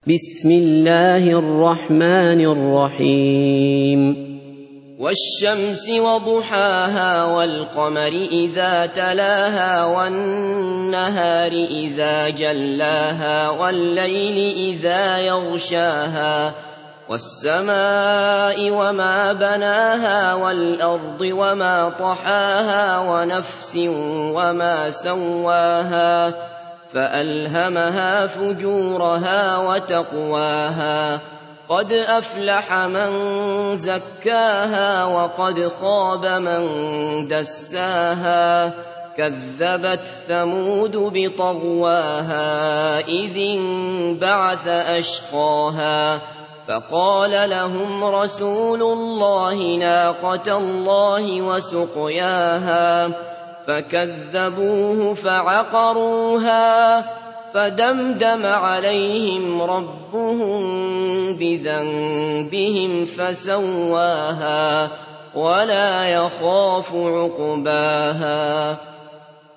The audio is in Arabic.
بسم الله الرحمن الرحيم والشمس وضحاها والقمر إذا تلاها والنهار إذا جلاها والليل إذا يغشاها والسماء وما بناها والأرض وما طحاها ونفس وما سواها فألهمها فجورها وتقواها قد أفلح من زكاها وقد خاب من دساها كذبت ثمود بطغواها إذ انبعث أشقاها فقال لهم رسول الله ناقة الله وسقياها فكذبوه فعقروها فدمدم عليهم ربهم بذنبهم فسواها ولا يخاف عقباها